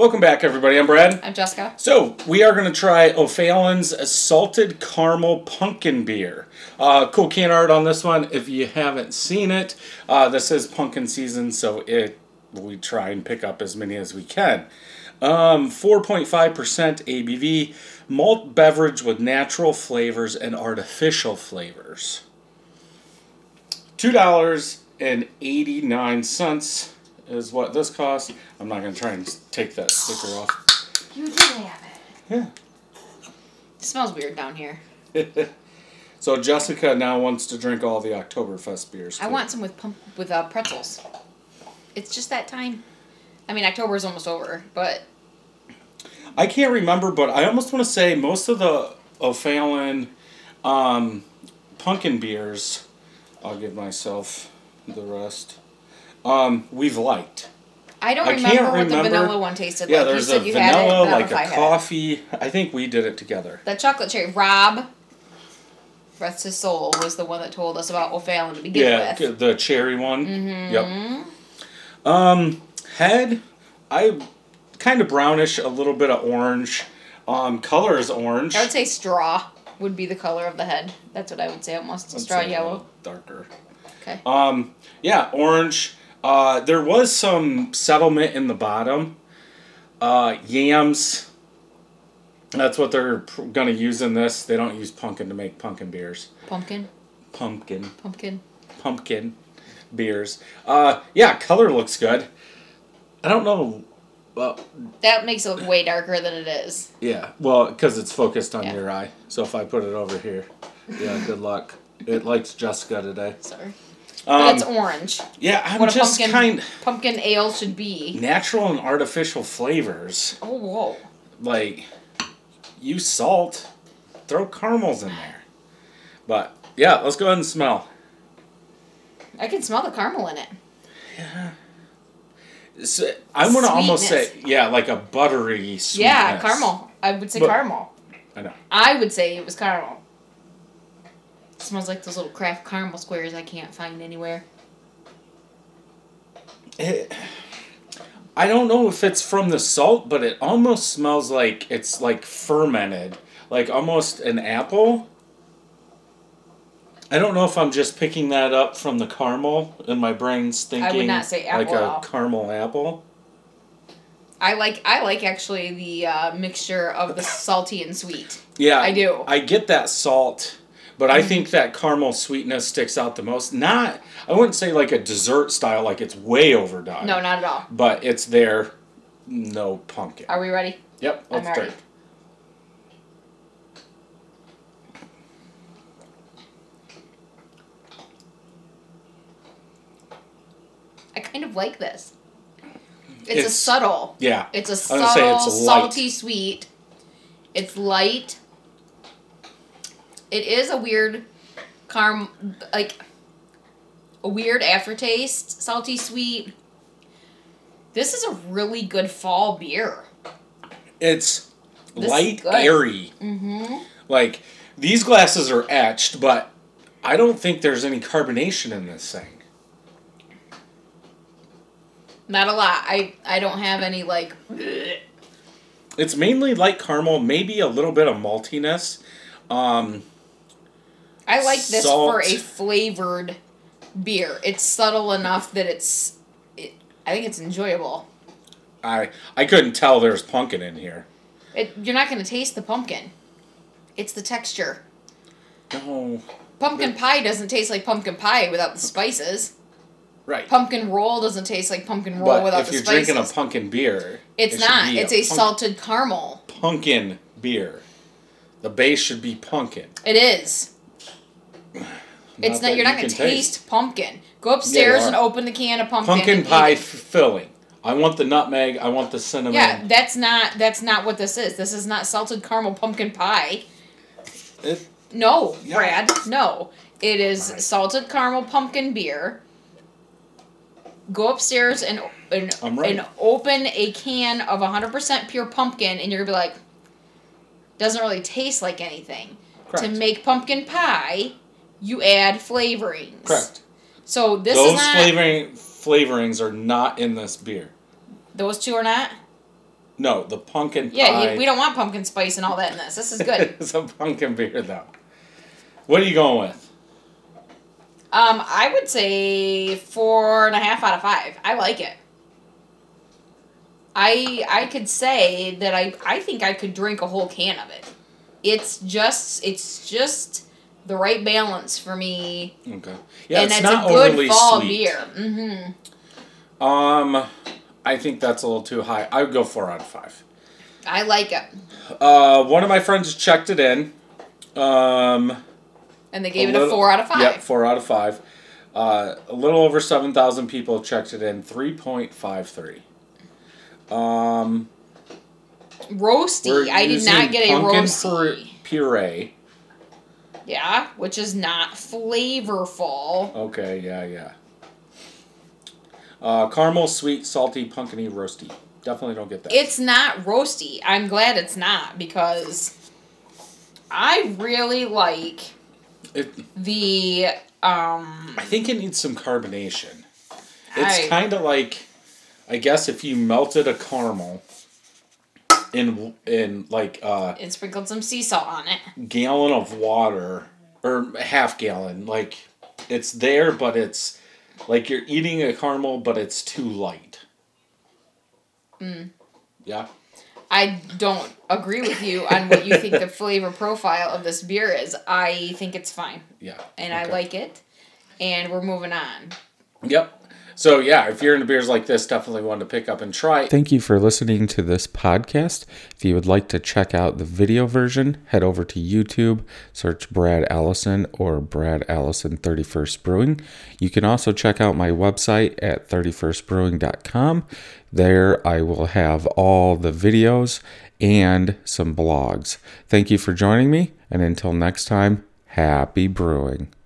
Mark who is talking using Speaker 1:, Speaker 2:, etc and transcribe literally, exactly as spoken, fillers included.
Speaker 1: Welcome back, everybody. I'm Brad.
Speaker 2: I'm Jessica.
Speaker 1: So, we are going to try O'Fallon's Salted Caramel Pumpkin Beer. Uh, cool can art on this one. If you haven't seen it, uh, this is pumpkin season, so it we try and pick up as many as we can. Um, four point five percent A B V, malt beverage with natural flavors and artificial flavors. two dollars and eighty-nine cents is what this costs. I'm not going to try and take that sticker off.
Speaker 2: You did have it.
Speaker 1: Yeah.
Speaker 2: It smells weird down here.
Speaker 1: So Jessica now wants to drink all the Oktoberfest beers.
Speaker 2: I
Speaker 1: too.
Speaker 2: want some with pump with uh, pretzels. It's just that time. I mean, October is almost over, but
Speaker 1: I can't remember, but I almost want to say most of the O'Fallon um, pumpkin beers, I'll give myself the rest, um, we've liked.
Speaker 2: I don't
Speaker 1: I
Speaker 2: remember
Speaker 1: can't
Speaker 2: what
Speaker 1: remember.
Speaker 2: the vanilla one tasted
Speaker 1: Yeah,
Speaker 2: like.
Speaker 1: there's
Speaker 2: you said
Speaker 1: a
Speaker 2: you
Speaker 1: vanilla,
Speaker 2: had it. I don't
Speaker 1: like
Speaker 2: know if I
Speaker 1: a
Speaker 2: had
Speaker 1: coffee. I think we did it together.
Speaker 2: it. The chocolate cherry. Rob, rest his soul, was the one that told us about O'Fallon to begin
Speaker 1: Yeah,
Speaker 2: with.
Speaker 1: the cherry one.
Speaker 2: Mm-hmm.
Speaker 1: Yep. Um, head, I kind of brownish, a little bit of orange. Um, color is orange.
Speaker 2: I would say straw would be the color of the head. That's what I would say, almost
Speaker 1: I'd
Speaker 2: straw
Speaker 1: say a
Speaker 2: yellow.
Speaker 1: little darker.
Speaker 2: Okay.
Speaker 1: Um, yeah, orange. Uh, there was some settlement in the bottom. Uh, yams. That's what they're pr- going to use in this. They don't use pumpkin to make pumpkin beers.
Speaker 2: Pumpkin.
Speaker 1: Pumpkin.
Speaker 2: Pumpkin.
Speaker 1: Pumpkin beers. Uh, yeah, color looks good. I don't know. Well,
Speaker 2: That makes it look way darker than it is.
Speaker 1: yeah. Well, because it's focused on
Speaker 2: Yeah.
Speaker 1: your eye. So if I put it over here, yeah, good luck. It likes Jessica today.
Speaker 2: Sorry.
Speaker 1: Um,
Speaker 2: But it's orange.
Speaker 1: yeah, I'm
Speaker 2: What a
Speaker 1: just
Speaker 2: pumpkin
Speaker 1: kind
Speaker 2: pumpkin ale should be.
Speaker 1: natural and artificial flavors.
Speaker 2: Oh, whoa.
Speaker 1: Like, use salt, throw caramels in there. But yeah, let's go ahead and smell.
Speaker 2: I can smell the caramel in it.
Speaker 1: Yeah. So, I want to almost say,
Speaker 2: Sweetness.
Speaker 1: yeah, like a buttery sweetness.
Speaker 2: Yeah, caramel. I would say
Speaker 1: But-
Speaker 2: caramel.
Speaker 1: I know.
Speaker 2: I would say it was caramel. It smells like those little craft caramel squares I can't find anywhere.
Speaker 1: It, I don't know if it's from the salt, but it almost smells like it's like fermented, like almost an apple. I don't know if I'm just picking that up from the caramel and my brain's thinking
Speaker 2: not say apple
Speaker 1: like
Speaker 2: at
Speaker 1: a
Speaker 2: all.
Speaker 1: caramel apple.
Speaker 2: I like I like actually the uh, mixture of the salty and sweet.
Speaker 1: Yeah,
Speaker 2: I do.
Speaker 1: I get that salt, but I think that caramel sweetness sticks out the most. Not, I wouldn't say like a dessert style, like it's way overdone.
Speaker 2: No, not at all.
Speaker 1: But it's there, no pumpkin.
Speaker 2: Are we ready?
Speaker 1: Yep, let's
Speaker 2: I'm
Speaker 1: start.
Speaker 2: ready. I kind of like this. It's, a
Speaker 1: It's-
Speaker 2: subtle.
Speaker 1: Yeah.
Speaker 2: It's a
Speaker 1: I was gonna
Speaker 2: subtle,
Speaker 1: say it's light.
Speaker 2: salty sweet. It's light. It is a weird carm like a weird aftertaste, salty sweet. This is a really good fall beer.
Speaker 1: It's
Speaker 2: This is
Speaker 1: light,
Speaker 2: good.
Speaker 1: airy.
Speaker 2: Mm-hmm.
Speaker 1: Like, these glasses are etched, but I don't think there's any carbonation in this thing.
Speaker 2: Not a lot. I I don't have any like bleh.
Speaker 1: It's mainly light caramel, maybe a little bit of maltiness. Um,
Speaker 2: I like this
Speaker 1: Salt.
Speaker 2: for a flavored beer. It's subtle enough that it's it, I think it's enjoyable.
Speaker 1: I I couldn't tell there's pumpkin in here.
Speaker 2: It, you're not going to taste the pumpkin. It's the texture.
Speaker 1: No.
Speaker 2: Pumpkin pie doesn't taste like pumpkin pie without the spices.
Speaker 1: Right.
Speaker 2: Pumpkin roll doesn't taste like pumpkin roll
Speaker 1: But
Speaker 2: without
Speaker 1: if
Speaker 2: the
Speaker 1: you're
Speaker 2: spices.
Speaker 1: drinking a pumpkin beer,
Speaker 2: it's
Speaker 1: it should
Speaker 2: not.
Speaker 1: be
Speaker 2: It's a,
Speaker 1: punk-
Speaker 2: salted caramel.
Speaker 1: pumpkin beer. The base should be pumpkin.
Speaker 2: It is. It's
Speaker 1: that
Speaker 2: not. You're not
Speaker 1: you
Speaker 2: going to
Speaker 1: can
Speaker 2: taste pumpkin. Go upstairs
Speaker 1: are.
Speaker 2: and open the can of pumpkin.
Speaker 1: Pumpkin
Speaker 2: and eat
Speaker 1: pie
Speaker 2: it.
Speaker 1: f- filling. I want the nutmeg. I want the cinnamon.
Speaker 2: Yeah, that's not. That's not what this is. This is not salted caramel pumpkin pie.
Speaker 1: It,
Speaker 2: No,
Speaker 1: Yeah.
Speaker 2: Brad. No, it is
Speaker 1: Alright.
Speaker 2: salted caramel pumpkin beer. Go upstairs and and,
Speaker 1: I'm right.
Speaker 2: and open a can of one hundred percent pure pumpkin, and you're gonna be like, doesn't really taste like anything.
Speaker 1: Correct.
Speaker 2: To make pumpkin pie, you add flavorings.
Speaker 1: Correct.
Speaker 2: So this
Speaker 1: Those
Speaker 2: is not.
Speaker 1: flavoring flavorings are not in this beer.
Speaker 2: Those two are not.
Speaker 1: No, the pumpkin pie.
Speaker 2: Yeah, you, we don't want pumpkin spice and all that in this. This is good.
Speaker 1: It's a pumpkin beer, though. What are you going with?
Speaker 2: Um, I would say four and a half out of five. I like it. I I could say that I I think I could drink a whole can of it. It's just it's just the right balance for me.
Speaker 1: Okay. Yeah,
Speaker 2: and
Speaker 1: it's,
Speaker 2: it's
Speaker 1: not
Speaker 2: a good
Speaker 1: overly
Speaker 2: fall
Speaker 1: sweet.
Speaker 2: beer. Mm-hmm.
Speaker 1: Um, I think that's a little too high. I would go four out of five.
Speaker 2: I like it.
Speaker 1: Uh, one of my friends checked it in. Um,
Speaker 2: and they gave
Speaker 1: a
Speaker 2: it
Speaker 1: little,
Speaker 2: a four out of five.
Speaker 1: Yep, four out of five. Uh, a little over seven thousand people checked it in. three point five three. Um,
Speaker 2: roasty. I did not get a roasty.
Speaker 1: Puree.
Speaker 2: Yeah, which is not flavorful.
Speaker 1: Okay, yeah, yeah. Uh, caramel, sweet, salty, pumpkin-y, roasty. Definitely don't get that.
Speaker 2: It's not roasty. I'm glad it's not because I really like
Speaker 1: it,
Speaker 2: the. Um,
Speaker 1: I think it needs some carbonation. It's
Speaker 2: I,
Speaker 1: kind of like, I guess, if you melted a caramel in in like uh,
Speaker 2: and sprinkled some sea salt on it.
Speaker 1: Gallon of water or half gallon, like it's there, but it's like you're eating a caramel, but it's too light.
Speaker 2: Mm.
Speaker 1: Yeah.
Speaker 2: I don't agree with you on what you think the flavor profile of this beer is. I think it's fine.
Speaker 1: Yeah.
Speaker 2: And
Speaker 1: okay.
Speaker 2: I like it. And we're moving on.
Speaker 1: Yep. So, yeah, if you're into beers like this, definitely one to pick up and try. Thank you for listening to this podcast. If you would like to check out the video version, head over to YouTube, search Brad Allison or Brad Allison thirty-first Brewing. You can also check out my website at thirty-first brewing dot com. There I will have all the videos and some blogs. Thank you for joining me, and until next time, happy brewing.